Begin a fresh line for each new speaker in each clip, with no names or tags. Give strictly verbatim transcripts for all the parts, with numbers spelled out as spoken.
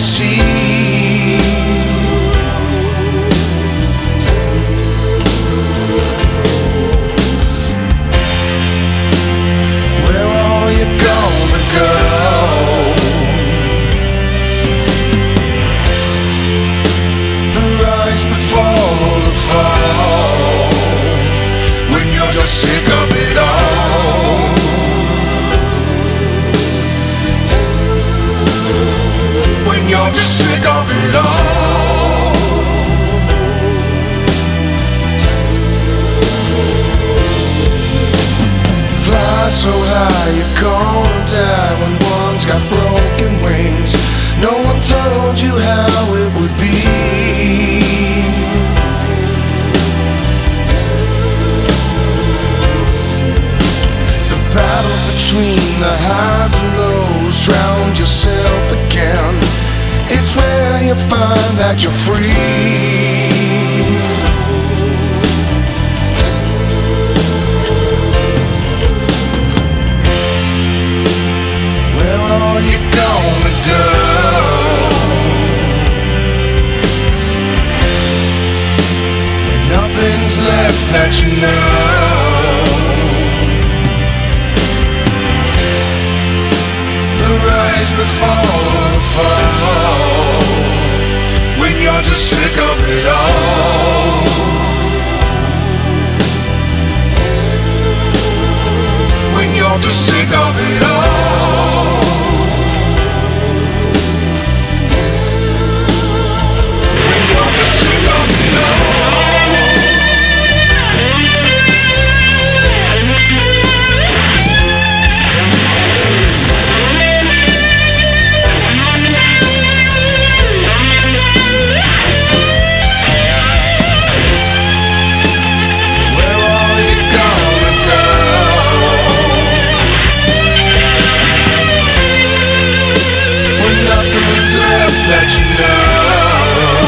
see. Where are you gonna go? The rise before the fall, when you're just sick of it all. When you're just sick of it all. Fly so high you're gonna die when one's got broken wings. No one told you how it would be. The battle between the highs and lows drowned yourself again. It's where you find that you're free. Where are you gonna go? Nothing's left that you know. The rise before the fall, when you're just sick of it all. When you're just sick of it all. When you're just sick of it all. That you know,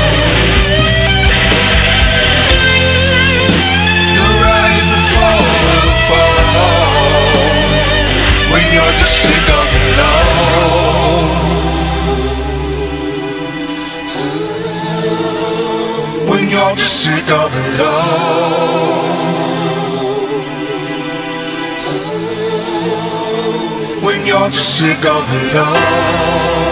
the rise before the fall, when you're just sick of it all. When you're just sick of it all. When you're just sick of it all.